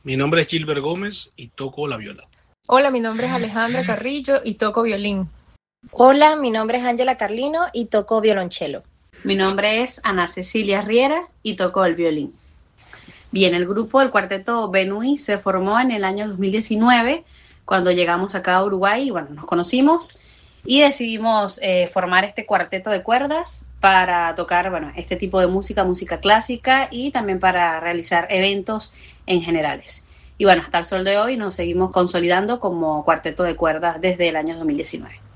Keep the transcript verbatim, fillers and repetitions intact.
Mi nombre es Gilbert Gómez y toco la viola. Hola, mi nombre es Alejandra Carrillo y toco violín. Hola, mi nombre es Ángela Carlino y toco violonchelo. Mi nombre es Ana Cecilia Riera y toco el violín. Bien, el grupo del cuarteto Benui se formó en el año dos mil diecinueve, cuando llegamos acá a Uruguay y bueno, nos conocimos y decidimos eh, formar este cuarteto de cuerdas para tocar bueno, este tipo de música, música clásica y también para realizar eventos en generales. Y bueno, hasta el sol de hoy nos seguimos consolidando como cuarteto de cuerdas desde el año dos mil diecinueve.